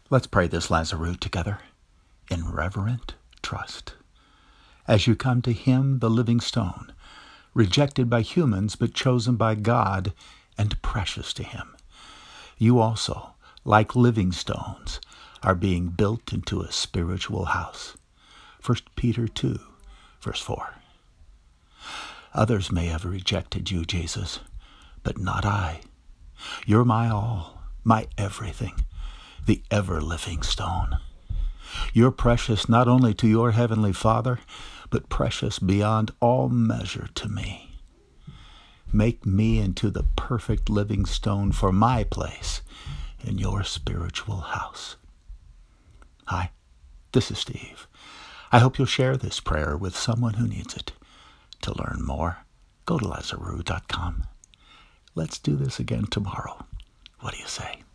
Let's pray this Lazarus together in reverent trust. As you come to him, the living stone, rejected by humans but chosen by God and precious to him, you also, like living stones, are being built into a spiritual house. 1 Peter 2, verse 4. Others may have rejected you, Jesus, but not I. You're my all, my everything, the ever-living stone. You're precious not only to your heavenly Father, but precious beyond all measure to me. Make me into the perfect living stone for my place in your spiritual house. Hi, this is Steve. I hope you'll share this prayer with someone who needs it. To learn more, go to Lazarus.com. Let's do this again tomorrow. What do you say?